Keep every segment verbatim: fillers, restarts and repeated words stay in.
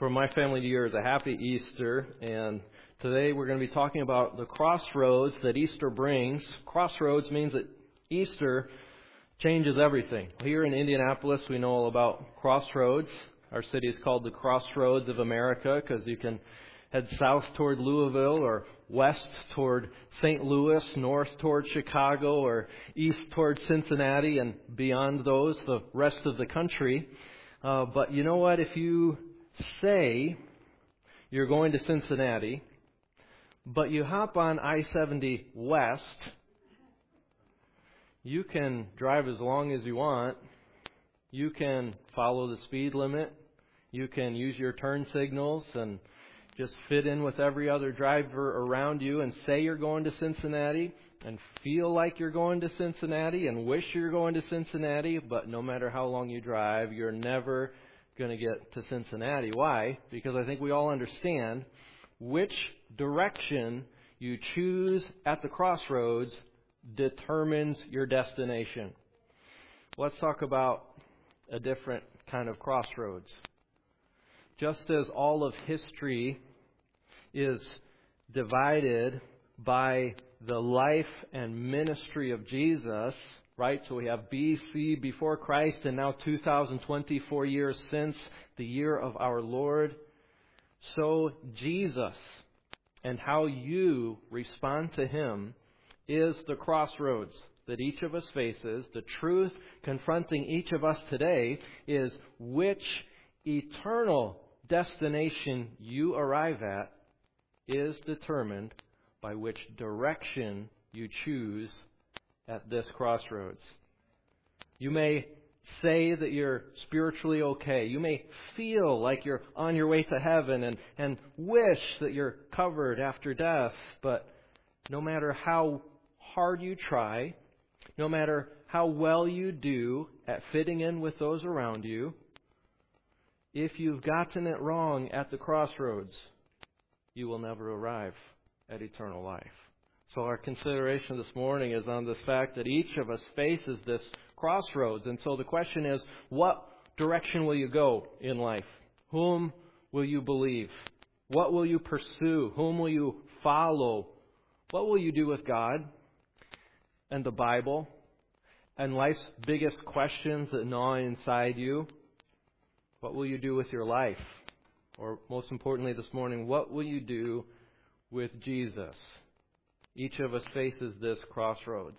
For my family to yours, a happy Easter. And today we're going to be talking about the crossroads that Easter brings. Crossroads means that Easter changes everything. Here in Indianapolis, we know all about crossroads. Our city is called the Crossroads of America because you can head south toward Louisville or west toward Saint Louis, north toward Chicago, or east toward Cincinnati, and beyond those, the rest of the country. Uh, but you know what? If you say you're going to Cincinnati, but you hop on I seventy west, you can drive as long as you want. You can follow the speed limit. You can use your turn signals and just fit in with every other driver around you and say you're going to Cincinnati and feel like you're going to Cincinnati and wish you're going to Cincinnati, but no matter how long you drive, you're never going to get to Cincinnati. Why? Because I think we all understand which direction you choose at the crossroads determines your destination. Let's talk about a different kind of crossroads. Just as all of history is divided by the life and ministry of Jesus, right? So we have B C, before Christ, and now two thousand twenty-four years since the year of our Lord. So Jesus and how you respond to Him is the crossroads that each of us faces. The truth confronting each of us today is which eternal destination you arrive at is determined by which direction you choose at this crossroads. You may say that you're spiritually okay. You may feel like you're on your way to heaven and, and wish that you're covered after death. But no matter how hard you try, no matter how well you do at fitting in with those around you, if you've gotten it wrong at the crossroads, you will never arrive at eternal life. So our consideration this morning is on this fact that each of us faces this crossroads. And so the question is, what direction will you go in life? Whom will you believe? What will you pursue? Whom will you follow? What will you do with God and the Bible and life's biggest questions that gnaw inside you? What will you do with your life? Or most importantly this morning, what will you do with Jesus? Each of us faces this crossroads.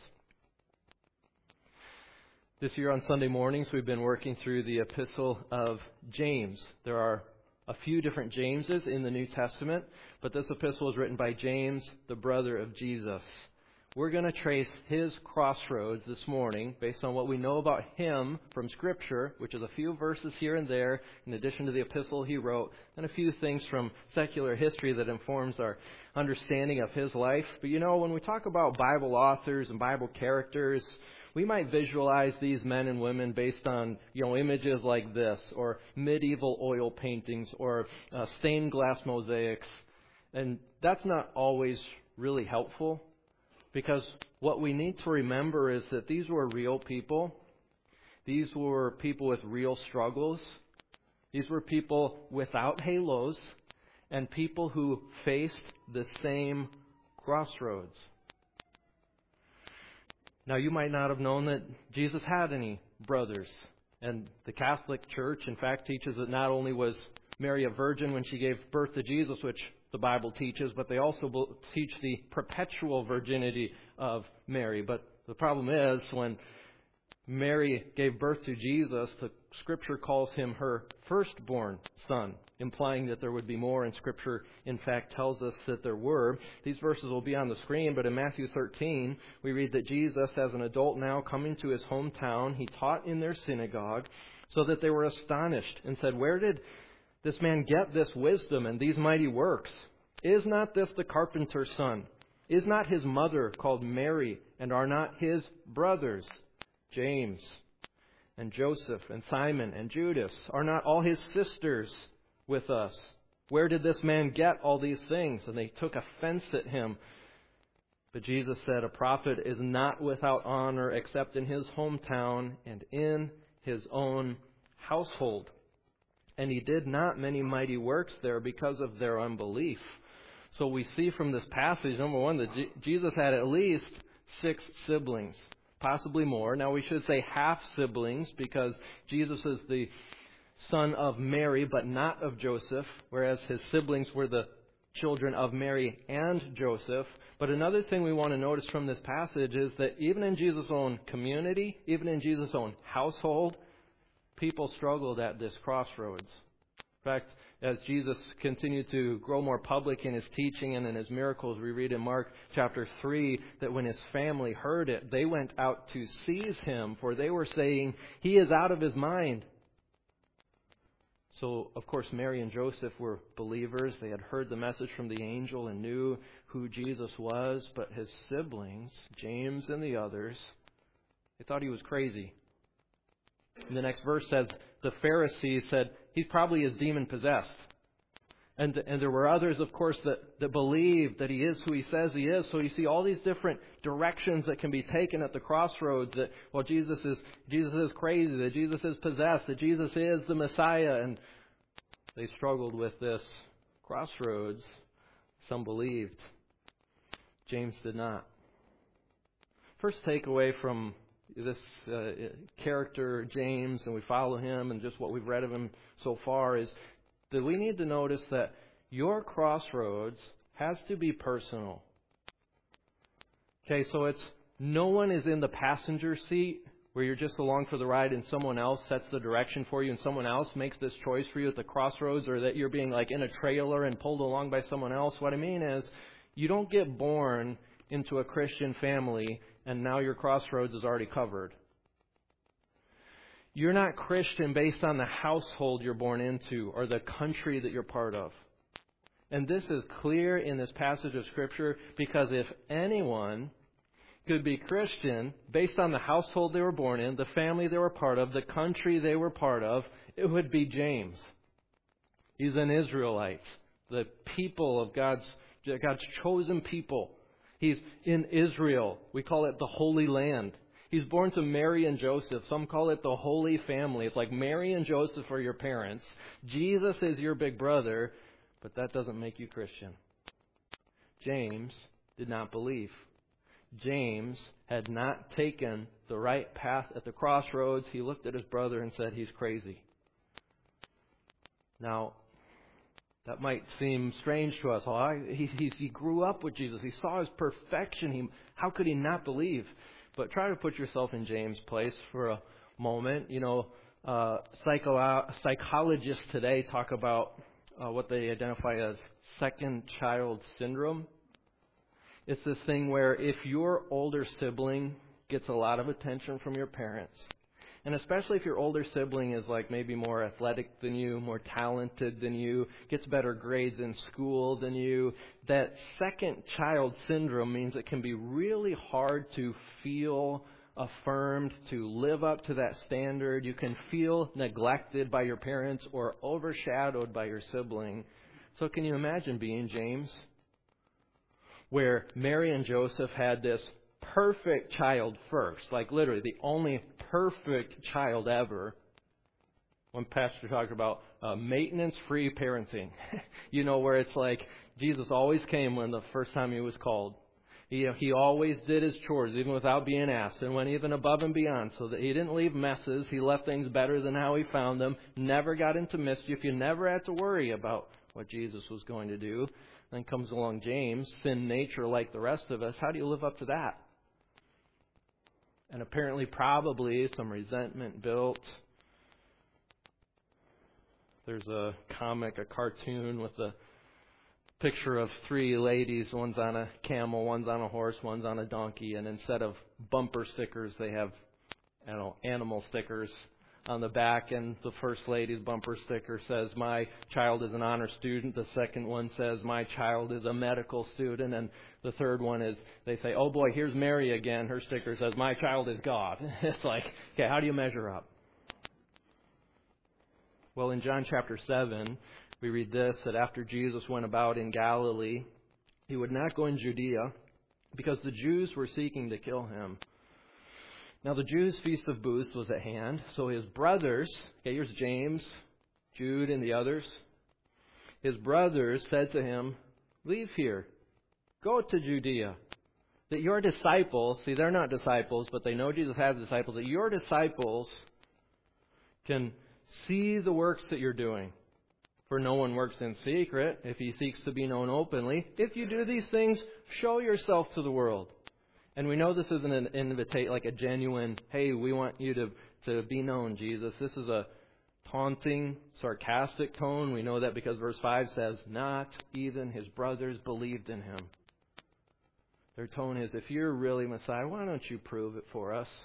This year on Sunday mornings, we've been working through the epistle of James. There are a few different Jameses in the New Testament, but this epistle is written by James, the brother of Jesus. We're going to trace his crossroads this morning based on what we know about him from Scripture, which is a few verses here and there, in addition to the epistle he wrote, and a few things from secular history that informs our understanding of his life. But you know, when we talk about Bible authors and Bible characters, we might visualize these men and women based on, you know, images like this, or medieval oil paintings, or uh, stained glass mosaics. And that's not always really helpful. Because what we need to remember is that these were real people. These were people with real struggles. These were people without halos and people who faced the same crossroads. Now, you might not have known that Jesus had any brothers. And the Catholic Church, in fact, teaches that not only was Mary a virgin when she gave birth to Jesus, which the Bible teaches, but they also teach the perpetual virginity of Mary. But the problem is, when Mary gave birth to Jesus, the Scripture calls him her firstborn son, implying that there would be more, and Scripture, in fact, tells us that there were. These verses will be on the screen, but in Matthew thirteen, we read that Jesus, as an adult now, coming to his hometown, he taught in their synagogue, so that they were astonished and said, "Where did this man get this wisdom and these mighty works? Is not this the carpenter's son? Is not his mother called Mary? And are not his brothers James and Joseph and Simon and Judas? Are not all his sisters with us? Where did this man get all these things?" And they took offense at him. But Jesus said, "A prophet is not without honor except in his hometown and in his own household." And he did not many mighty works there because of their unbelief. So we see from this passage, number one, that G- Jesus had at least six siblings, possibly more. Now we should say half siblings because Jesus is the son of Mary, but not of Joseph, whereas his siblings were the children of Mary and Joseph. But another thing we want to notice from this passage is that even in Jesus' own community, even in Jesus' own household, people struggled at this crossroads. In fact, as Jesus continued to grow more public in his teaching and in his miracles, we read in Mark chapter three that when his family heard it, they went out to seize him, for they were saying, "He is out of his mind." So, of course, Mary and Joseph were believers. They had heard the message from the angel and knew who Jesus was. But his siblings, James and the others, they thought he was crazy. And the next verse says, the Pharisees said, "He probably is demon-possessed." And, and there were others, of course, that, that believed that he is who he says he is. So you see all these different directions that can be taken at the crossroads. That, well, Jesus is Jesus is crazy, that Jesus is possessed, that Jesus is the Messiah. And they struggled with this crossroads. Some believed. James did not. First takeaway from this uh, character, James, and we follow him and just what we've read of him so far is that we need to notice that your crossroads has to be personal. Okay, so it's no one is in the passenger seat where you're just along for the ride and someone else sets the direction for you and someone else makes this choice for you at the crossroads, or that you're being like in a trailer and pulled along by someone else. What I mean is you don't get born into a Christian family and now your crossroads is already covered. You're not Christian based on the household you're born into or the country that you're part of. And this is clear in this passage of Scripture because if anyone could be Christian based on the household they were born in, the family they were part of, the country they were part of, it would be James. He's an Israelite, the people of God's, God's chosen people. He's in Israel. We call it the Holy Land. He's born to Mary and Joseph. Some call it the Holy Family. It's like Mary and Joseph are your parents. Jesus is your big brother, but that doesn't make you Christian. James did not believe. James had not taken the right path at the crossroads. He looked at his brother and said, "He's crazy." Now, that might seem strange to us. Oh, he, he, he grew up with Jesus. He saw his perfection. He, how could he not believe? But try to put yourself in James' place for a moment. You know, uh, psycho- psychologists today talk about uh, what they identify as second child syndrome. It's this thing where if your older sibling gets a lot of attention from your parents, and especially if your older sibling is like maybe more athletic than you, more talented than you, gets better grades in school than you, that second child syndrome means it can be really hard to feel affirmed, to live up to that standard. You can feel neglected by your parents or overshadowed by your sibling. So can you imagine being James, where Mary and Joseph had this perfect child first, like literally the only perfect child ever. One pastor talked about uh, maintenance-free parenting. You know, where it's like Jesus always came when the first time he was called. He, he always did his chores, even without being asked, and went even above and beyond, so that he didn't leave messes. He left things better than how he found them, never got into mischief. You never had to worry about what Jesus was going to do. Then comes along James, sin nature like the rest of us. How do you live up to that? And apparently, probably, some resentment built. There's a comic, a cartoon with a picture of three ladies. One's on a camel, one's on a horse, one's on a donkey. And instead of bumper stickers, they have, I don't know, animal stickers on the back. And the first lady's bumper sticker says, "My child is an honor student." The second one says, "My child is a medical student." And the third one is, they say, "Oh boy, here's Mary again." Her sticker says, "My child is God." It's like, okay, how do you measure up? Well, in John chapter seven, we read this, that after Jesus went about in Galilee, he would not go in Judea because the Jews were seeking to kill him. Now the Jews' Feast of Booths was at hand, so his brothers, okay, here's James, Jude and the others, his brothers said to him, "Leave here. Go to Judea. That your disciples," see, they're not disciples, but they know Jesus has disciples, "that your disciples can see the works that you're doing. For no one works in secret if he seeks to be known openly. If you do these things, show yourself to the world." And we know this isn't an invitation, like a genuine, "Hey, we want you to, to be known, Jesus." This is a taunting, sarcastic tone. We know that because verse five says, "Not even his brothers believed in him." Their tone is, if you're really Messiah, why don't you prove it for us?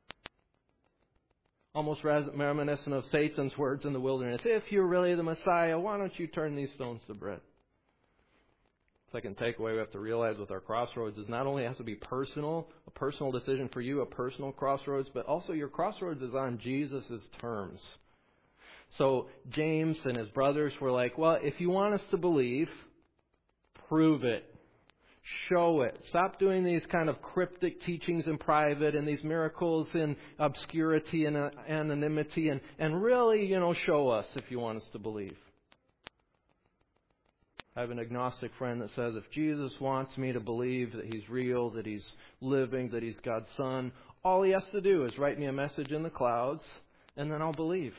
Almost reminiscent of Satan's words in the wilderness. If you're really the Messiah, why don't you turn these stones to bread? Second takeaway we have to realize with our crossroads is not only it has to be personal, a personal decision for you, a personal crossroads, but also your crossroads is on Jesus' terms. So James and his brothers were like, well, if you want us to believe, prove it. Show it. Stop doing these kind of cryptic teachings in private and these miracles in obscurity and anonymity, and, and really, you know, show us if you want us to believe. I have an agnostic friend that says if Jesus wants me to believe that He's real, that He's living, that He's God's Son, all He has to do is write me a message in the clouds, and then I'll believe.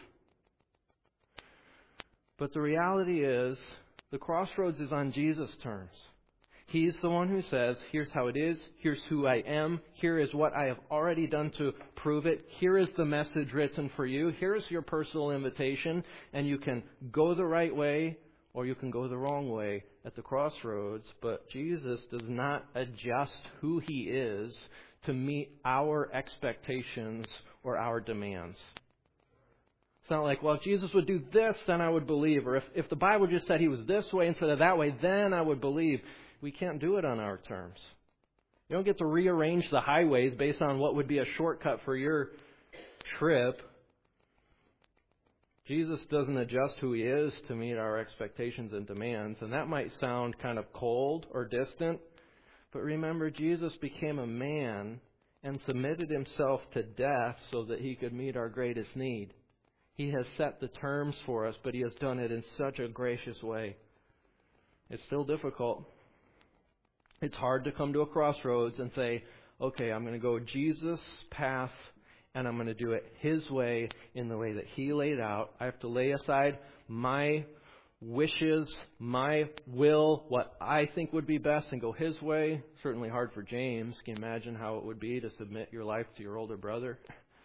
But the reality is, the crossroads is on Jesus' terms. He's the one who says, here's how it is, here's who I am, here is what I have already done to prove it, here is the message written for you, here's your personal invitation, and you can go the right way or you can go the wrong way at the crossroads. But Jesus does not adjust who He is to meet our expectations or our demands. It's not like, well, if Jesus would do this, then I would believe. Or if, if the Bible just said He was this way instead of that way, then I would believe. We can't do it on our terms. You don't get to rearrange the highways based on what would be a shortcut for your trip. Jesus doesn't adjust who He is to meet our expectations and demands. And that might sound kind of cold or distant. But remember, Jesus became a man and submitted Himself to death so that He could meet our greatest need. He has set the terms for us, but He has done it in such a gracious way. It's still difficult. It's hard to come to a crossroads and say, okay, I'm going to go Jesus' path and I'm going to do it His way, in the way that He laid out. I have to lay aside my wishes, my will, what I think would be best, and go His way. Certainly hard for James. Can you imagine how it would be to submit your life to your older brother?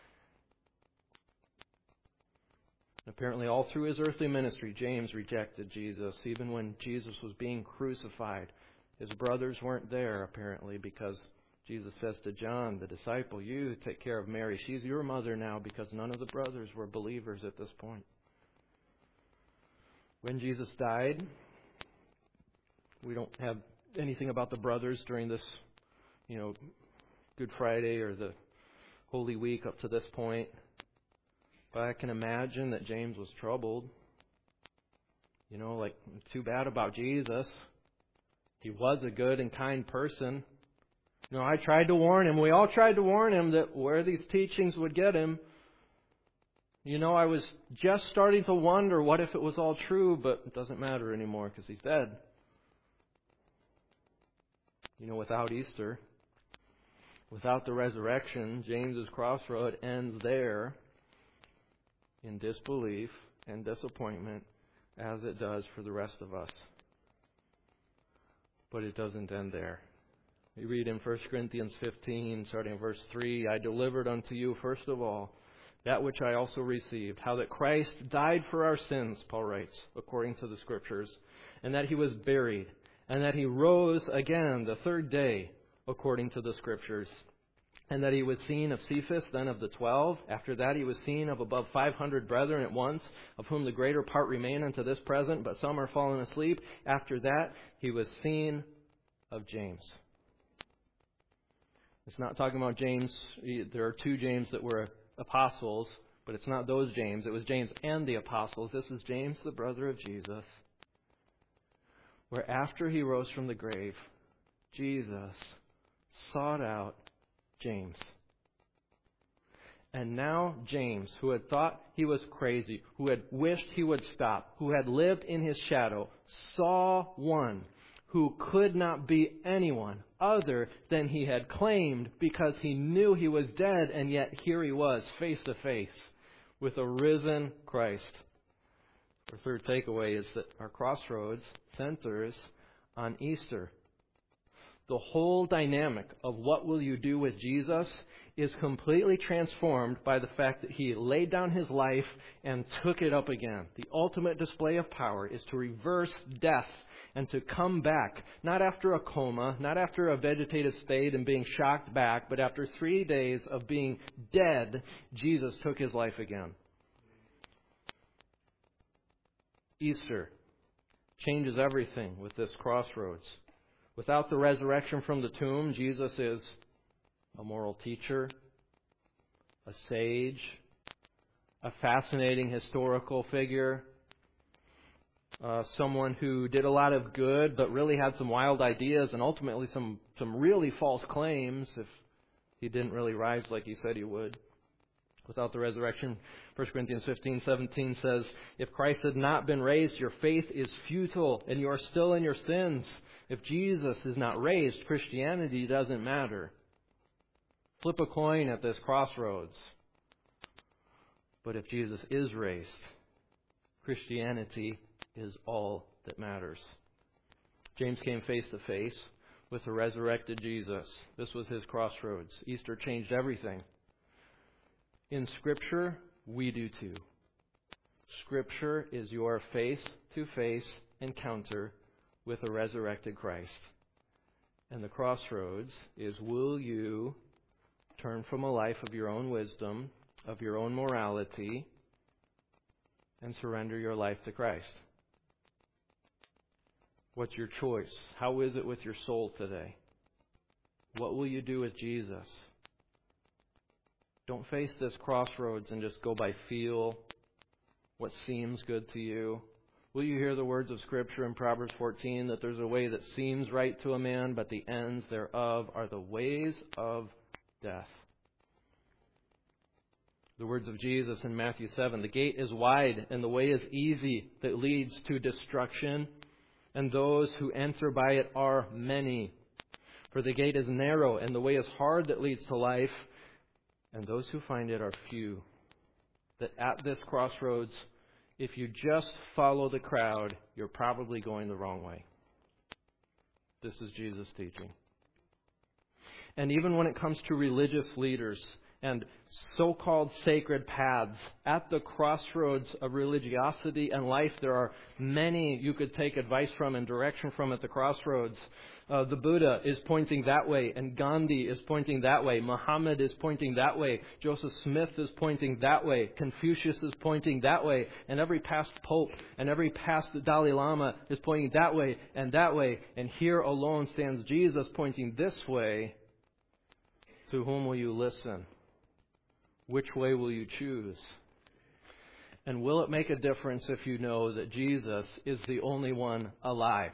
Apparently all through his earthly ministry, James rejected Jesus. Even when Jesus was being crucified, his brothers weren't there, apparently, because Jesus says to John, the disciple, you take care of Mary. She's your mother now, because none of the brothers were believers at this point. When Jesus died, we don't have anything about the brothers during this, you know, Good Friday or the Holy Week up to this point. But I can imagine that James was troubled. You know, like, too bad about Jesus. He was a good and kind person. You know, I tried to warn him. We all tried to warn him that where these teachings would get him. You know, I was just starting to wonder what if it was all true, but it doesn't matter anymore because he's dead. You know, without Easter, without the resurrection, James's crossroad ends there in disbelief and disappointment, as it does for the rest of us. But it doesn't end there. We read in First Corinthians fifteen, starting in verse three, I delivered unto you, first of all, that which I also received, how that Christ died for our sins, Paul writes, according to the Scriptures, and that He was buried, and that He rose again the third day, according to the Scriptures, and that He was seen of Cephas, then of the twelve. After that He was seen of above five hundred brethren at once, of whom the greater part remain unto this present, but some are fallen asleep. After that He was seen of James. It's not talking about James. There are two James that were apostles, but it's not those James. It was James and the apostles. This is James, the brother of Jesus, where after He rose from the grave, Jesus sought out James And now James, who had thought he was crazy, who had wished he would stop, who had lived in his shadow, saw one who could not be anyone other than he had claimed because he knew he was dead, and yet here he was, face to face with a risen Christ. Our third takeaway is that our crossroads centers on Easter. The whole dynamic of what will you do with Jesus is completely transformed by the fact that he laid down his life and took it up again. The ultimate display of power is to reverse death and to come back, not after a coma, not after a vegetative state and being shocked back, but after three days of being dead, Jesus took his life again. Easter changes everything with this crossroads. Without the resurrection from the tomb, Jesus is a moral teacher, a sage, a fascinating historical figure, uh, someone who did a lot of good but really had some wild ideas and ultimately some, some really false claims if he didn't really rise like he said he would. Without the resurrection, First Corinthians fifteen seventeen says, if Christ had not been raised, your faith is futile and you are still in your sins. If Jesus is not raised, Christianity doesn't matter. Flip a coin at this crossroads. But if Jesus is raised, Christianity is all that matters. James came face to face with the resurrected Jesus. This was his crossroads. Easter changed everything. In Scripture, we do too. Scripture is your face-to-face encounter with a resurrected Christ. And the crossroads is, will you turn from a life of your own wisdom, of your own morality, and surrender your life to Christ? What's your choice? How is it with your soul today? What will you do with Jesus? Don't face this crossroads and just go by feel, what seems good to you. Will you hear the words of Scripture in Proverbs fourteen that there's a way that seems right to a man, but the ends thereof are the ways of death? The words of Jesus in Matthew seven, the gate is wide and the way is easy that leads to destruction, and those who enter by it are many. For the gate is narrow and the way is hard that leads to life, and those who find it are few. That at this crossroads, if you just follow the crowd, you're probably going the wrong way. This is Jesus' teaching. And even when it comes to religious leaders and so-called sacred paths, at the crossroads of religiosity and life, there are many you could take advice from and direction from at the crossroads. Uh, the Buddha is pointing that way, and Gandhi is pointing that way. Muhammad is pointing that way. Joseph Smith is pointing that way. Confucius is pointing that way. And every past pope and every past Dalai Lama is pointing that way and that way. And here alone stands Jesus pointing this way. To whom will you listen? Which way will you choose? And will it make a difference if you know that Jesus is the only one alive?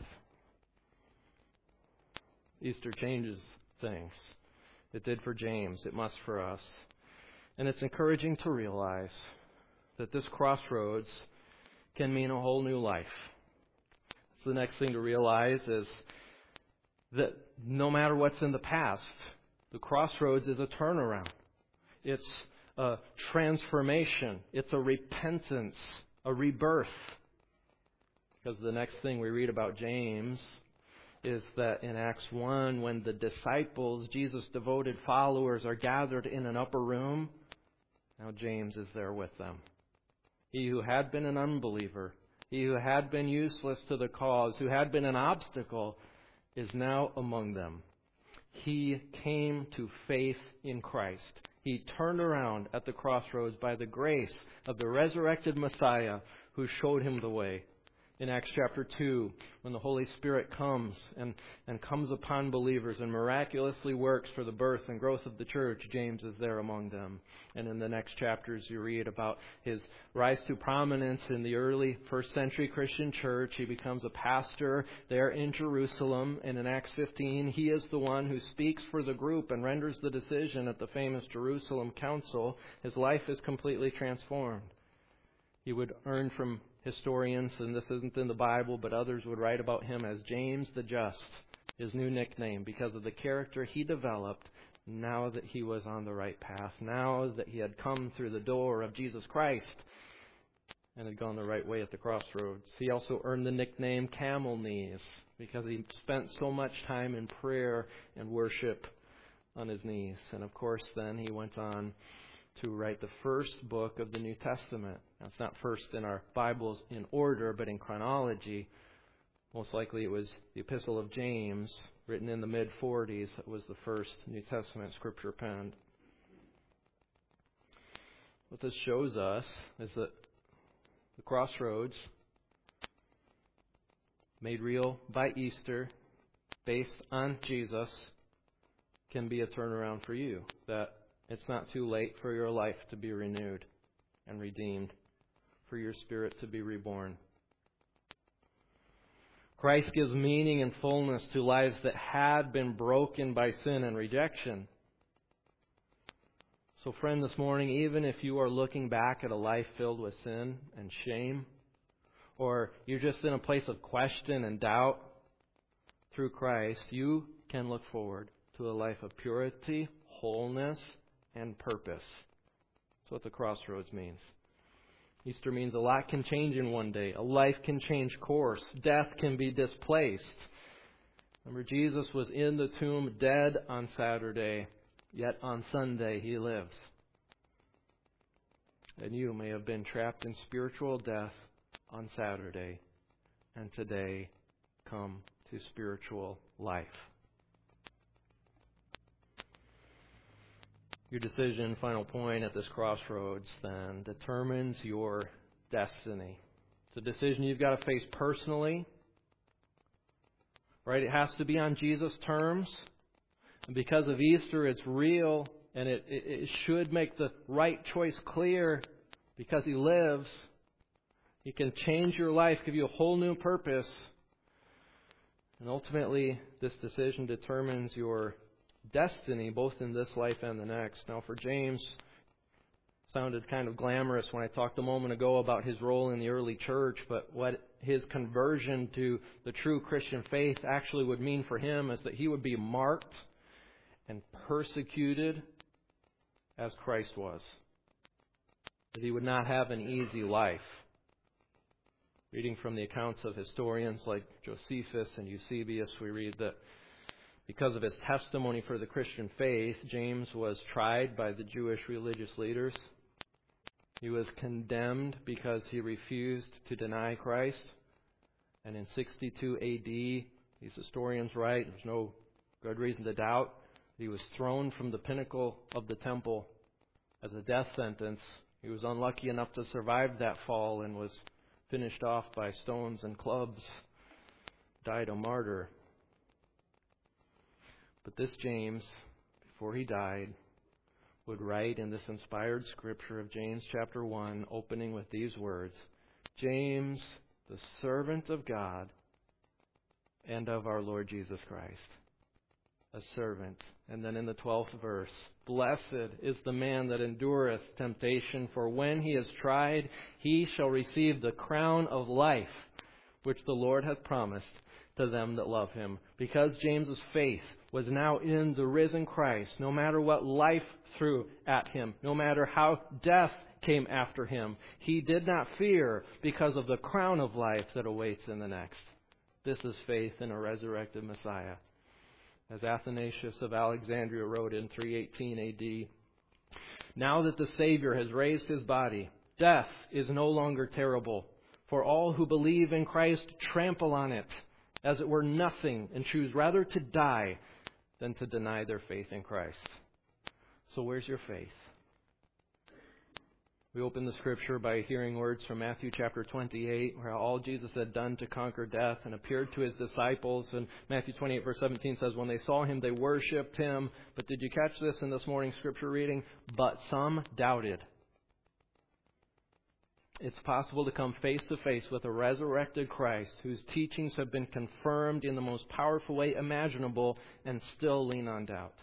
Easter changes things. It did for James. It must for us. And it's encouraging to realize that this crossroads can mean a whole new life. So the next thing to realize is that no matter what's in the past, the crossroads is a turnaround. It's a transformation. It's a repentance, a rebirth. Because the next thing we read about James is that in Acts one, when the disciples, Jesus' devoted followers, are gathered in an upper room, now James is there with them. He who had been an unbeliever, he who had been useless to the cause, who had been an obstacle, is now among them. He came to faith in Christ. He turned around at the crossroads by the grace of the resurrected Messiah who showed him the way. In Acts chapter two, when the Holy Spirit comes and, and comes upon believers and miraculously works for the birth and growth of the church, James is there among them. And in the next chapters you read about his rise to prominence in the early first century Christian church. He becomes a pastor there in Jerusalem. And in Acts fifteen, he is the one who speaks for the group and renders the decision at the famous Jerusalem Council. His life is completely transformed. He would earn from historians, and this isn't in the Bible, but others would write about him as James the Just, his new nickname, because of the character he developed now that he was on the right path, now that he had come through the door of Jesus Christ and had gone the right way at the crossroads. He also earned the nickname Camel Knees because he spent so much time in prayer and worship on his knees. And of course, then he went on to write the first book of the New Testament. Now, it's not first in our Bibles in order, but in chronology. Most likely it was the Epistle of James, written in the mid forties, that was the first New Testament scripture penned. What this shows us is that the crossroads, made real by Easter, based on Jesus, can be a turnaround for you. That it's not too late for your life to be renewed and redeemed, for your spirit to be reborn. Christ gives meaning and fullness to lives that had been broken by sin and rejection. So friend, this morning, even if you are looking back at a life filled with sin and shame, or you're just in a place of question and doubt, through Christ, you can look forward to a life of purity, wholeness, and purpose. That's what the crossroads means. Easter means a lot can change in one day. A life can change course. Death can be displaced. Remember, Jesus was in the tomb dead on Saturday, yet on Sunday he lives. And you may have been trapped in spiritual death on Saturday, and today come to spiritual life. Your decision, final point at this crossroads, then, determines your destiny. It's a decision you've got to face personally. Right? It has to be on Jesus' terms. And because of Easter, it's real, and it, it, it should make the right choice clear. Because He lives, He can change your life, give you a whole new purpose. And ultimately, this decision determines your destiny, both in this life and the next. Now, for James, sounded kind of glamorous when I talked a moment ago about his role in the early church, but what his conversion to the true Christian faith actually would mean for him is that he would be marked and persecuted as Christ was. That he would not have an easy life. Reading from the accounts of historians like Josephus and Eusebius, we read that because of his testimony for the Christian faith, James was tried by the Jewish religious leaders. He was condemned because he refused to deny Christ. And in sixty-two A D, these historians write, there's no good reason to doubt, he was thrown from the pinnacle of the temple as a death sentence. He was unlucky enough to survive that fall and was finished off by stones and clubs, died a martyr. But this James, before he died, would write in this inspired scripture of James chapter one, opening with these words, James, the servant of God and of our Lord Jesus Christ. A servant. And then in the twelfth verse, blessed is the man that endureth temptation, for when he is tried, he shall receive the crown of life, which the Lord hath promised to them that love Him. Because James's faith was now in the risen Christ, no matter what life threw at him, no matter how death came after him, he did not fear because of the crown of life that awaits in the next. This is faith in a resurrected Messiah. As Athanasius of Alexandria wrote in three eighteen A D, now that the Savior has raised His body, death is no longer terrible, for all who believe in Christ trample on it as it were nothing, and choose rather to die than to deny their faith in Christ. So where's your faith? We open the scripture by hearing words from Matthew chapter twenty-eight, where all Jesus had done to conquer death and appeared to his disciples. And Matthew twenty-eight verse seventeen says, when they saw him, they worshipped him. But did you catch this in this morning's scripture reading? But some doubted. It's possible to come face to face with a resurrected Christ whose teachings have been confirmed in the most powerful way imaginable and still lean on doubt.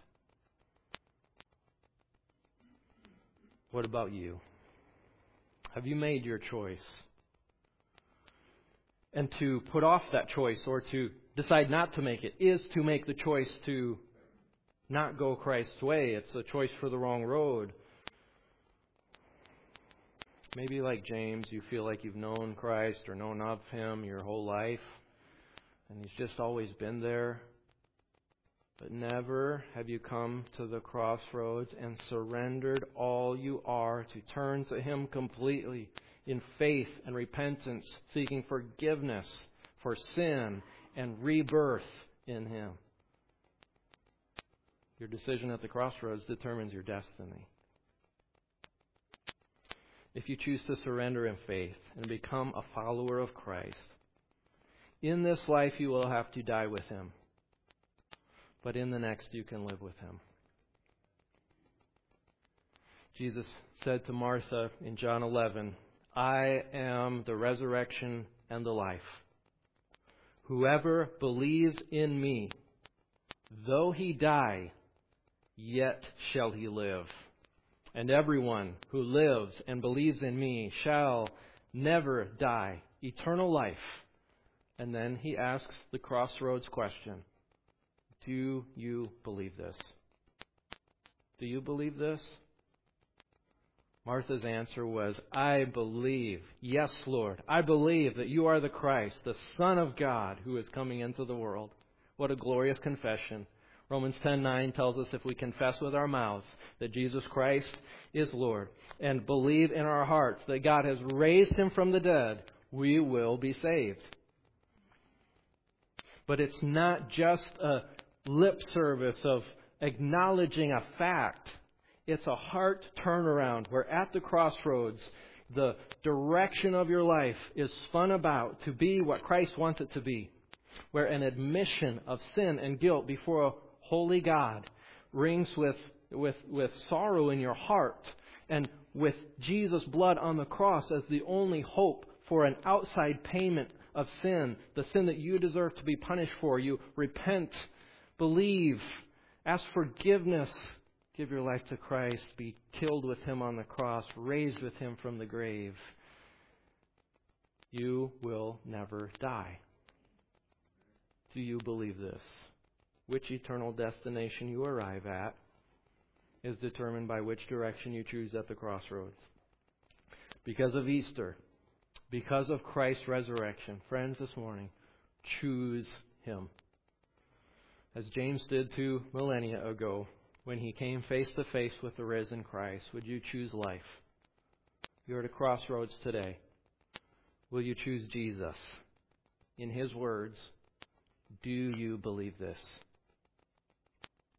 What about you? Have you made your choice? And to put off that choice or to decide not to make it is to make the choice to not go Christ's way. It's a choice for the wrong road. Maybe like James, you feel like you've known Christ or known of Him your whole life, and He's just always been there. But never have you come to the crossroads and surrendered all you are to turn to Him completely in faith and repentance, seeking forgiveness for sin and rebirth in Him. Your decision at the crossroads determines your destiny. If you choose to surrender in faith and become a follower of Christ, in this life you will have to die with Him. But in the next you can live with Him. Jesus said to Martha in John eleven, I am the resurrection and the life. Whoever believes in me, though he die, yet shall he live. And everyone who lives and believes in me shall never die. Eternal life. And then he asks the crossroads question. Do you believe this? Do you believe this? Martha's answer was, I believe. Yes, Lord. I believe that you are the Christ, the Son of God, who is coming into the world. What a glorious confession. Romans ten nine tells us if we confess with our mouths that Jesus Christ is Lord and believe in our hearts that God has raised Him from the dead, we will be saved. But it's not just a lip service of acknowledging a fact. It's a heart turnaround where at the crossroads, the direction of your life is spun about to be what Christ wants it to be. Where an admission of sin and guilt before a holy God rings with, with, with sorrow in your heart, and with Jesus' blood on the cross as the only hope for an outside payment of sin, the sin that you deserve to be punished for. You repent, believe, ask forgiveness, give your life to Christ, be killed with Him on the cross, raised with Him from the grave. You will never die. Do you believe this? Which eternal destination you arrive at is determined by which direction you choose at the crossroads. Because of Easter, because of Christ's resurrection, friends, this morning, choose Him. As James did two millennia ago, when he came face to face with the risen Christ, would you choose life? You're at a crossroads today. Will you choose Jesus? In His words, do you believe this?